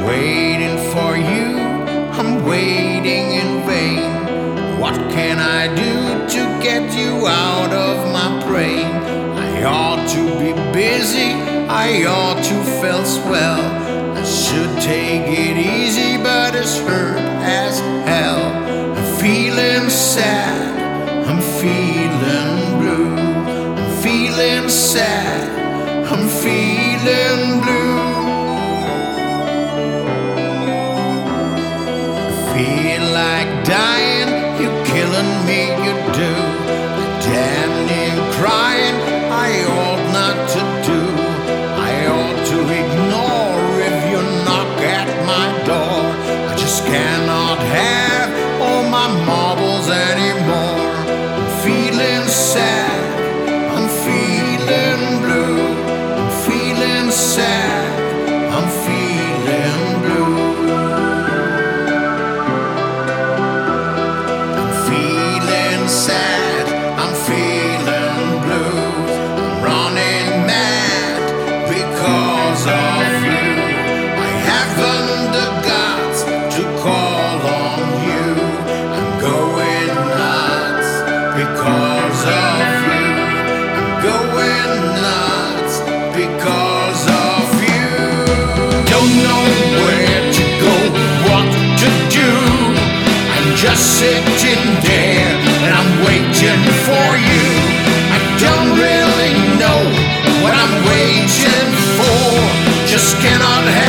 waiting for you, I'm waiting in vain. What can I do to get you out of my brain? I ought to be busy, I ought to feel swell. I should take it easy, but it's hurt as hell. I'm feeling sad, I'm feeling blue. I'm feeling sad, I'm feeling blue. Feel like dying, you're killing me, you do. Damn near crying, I ought not to do. I ought to ignore if you knock at my door. I just cannot have all my marbles anymore. I'm feeling sad, I'm feeling blue. I'm feeling sad, I'm feeling blue. Sad, I'm feeling blue. I'm running mad because of you. I haven't the guts to call on you. I'm going nuts because of you. I'm going nuts because of you. Don't know where to go, what to do. I'm just sitting there and I'm waiting for you. I don't really know what I'm waiting for. Just cannot have